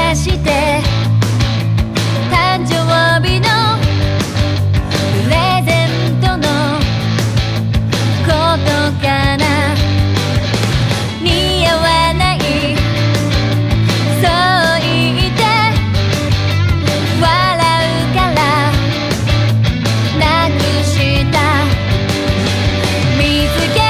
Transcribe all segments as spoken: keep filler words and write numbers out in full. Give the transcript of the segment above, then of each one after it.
出して誕生日のプレゼントのことかな。似合わないそう言って笑うからなくした見つけ出す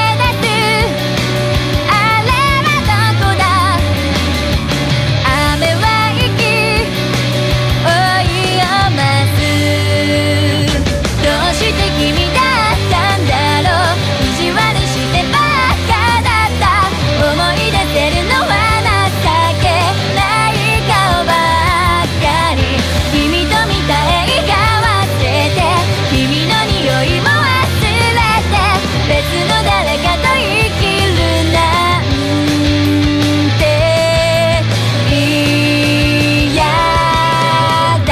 あれはどこだ。雨は行き追いを待つ。どうして君だったんだろう。意地悪してばっかだった。思い出せるのは情けない顔ばっかり。君と見た映画忘れて君の匂いも忘れて別の誰かと生きるなんて嫌だ。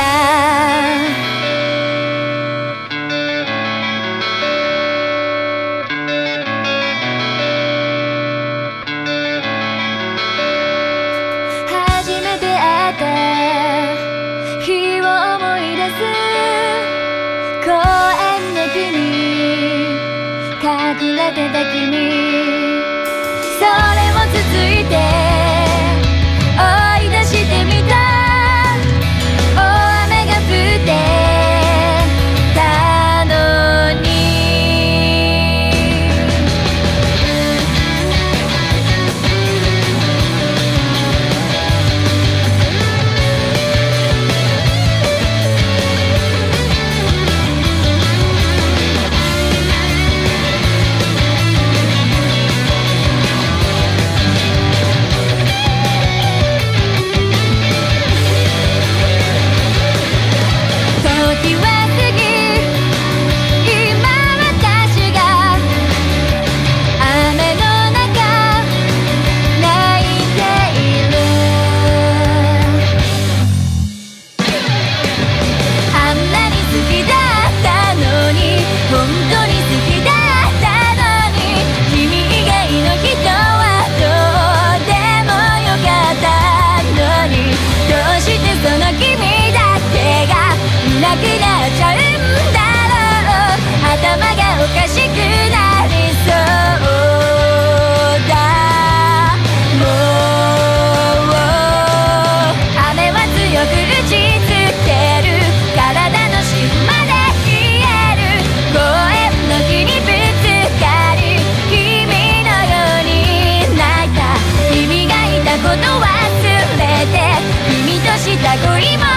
初めて会った日を思い出す。公園の木に隠れてた君、それも続いて追い出してみた。大雨が降ってたのに時は過ぎ今私が雨の中泣いている。あんなに好きだったのに本当に好きだったのに君以外の人はどうでもよかったのにどうしてその君だけがいなくなっちゃうんだろう。頭がおかしくなりそうだ。もう雨は強く打ちつける。体の芯まで冷える。公園の木にぶつかり君のように泣いた。君がいたこと忘れて君とした恋も